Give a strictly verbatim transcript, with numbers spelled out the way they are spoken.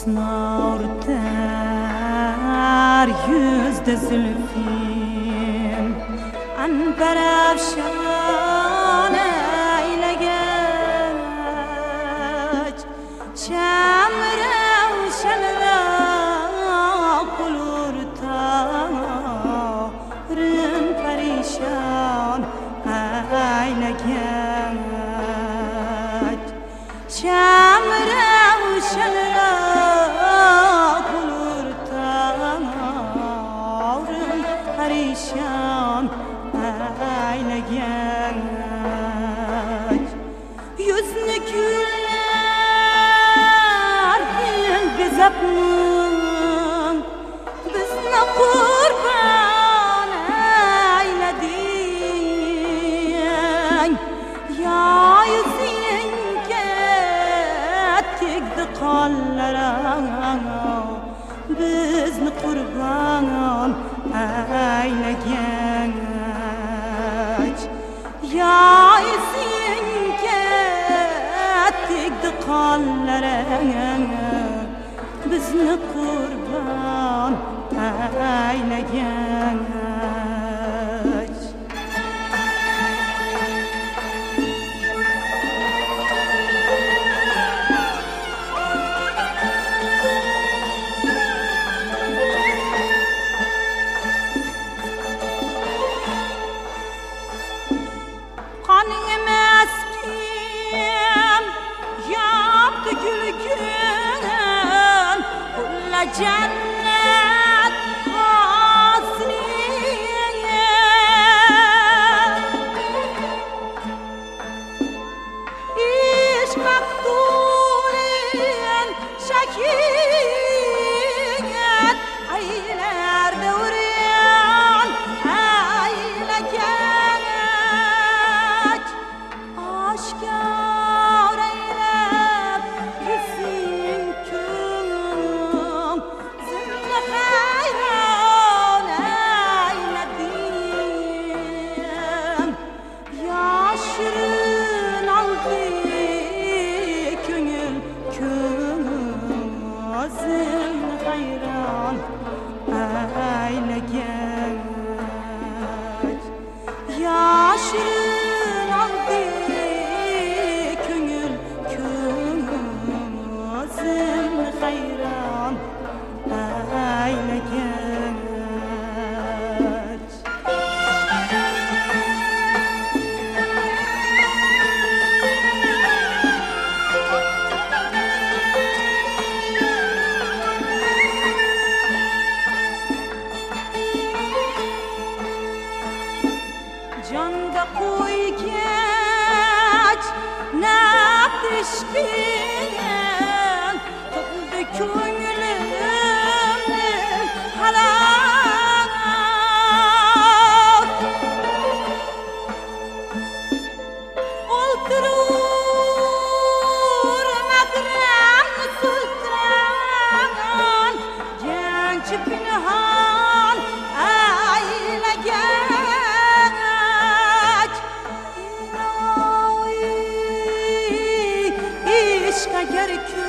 husna örter yüzde zülfin anber afşan eylegeç şemre şemre kulur tarın perişan eylegeç şemre şemre kulur tarın perişan eylegeç yüzünü güller gizapmın bizne kurban eyledin ya yüzün kettikdi qallara bizni kurban eylegeç ya yüzün kettikdi qallara bizni kurban eylegeç kanın emaskim yaptı gülgün kulla cennet hasniye iş maktulin şakiyet aylerde uğrayan eylegeç aşkar eylep yüzün küm zille hayran eyledim yaşırın aldı köngül küm zille hayran eylegeç yaşırın aldı köngül küm zille hayran eylegeç canda koy geç naktişkin tuttu köngülümün halak oturur madram sultan genç pinhan eylegeç İşka gerek